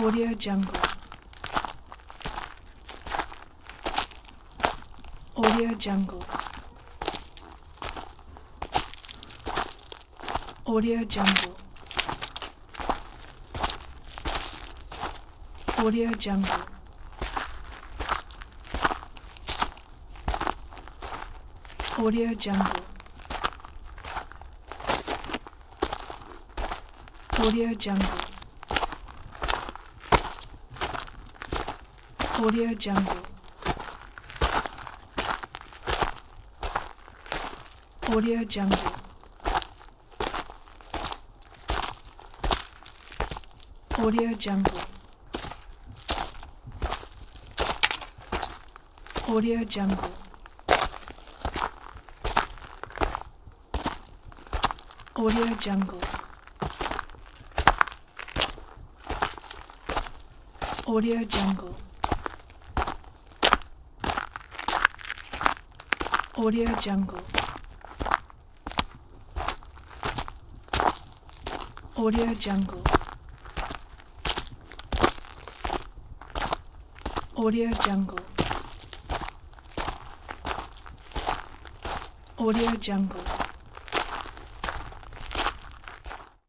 Audio Jungle. Audio Jungle. Audio Jungle. Audio Jungle. Audio Jungle. Audio Jungle. Audio Jungle. Audio Jungle. Audio Jungle. Audio Jungle. Audio Jungle. Audio Jungle. Audio Jungle. Audio Jungle. Audio Jungle. Audio Jungle.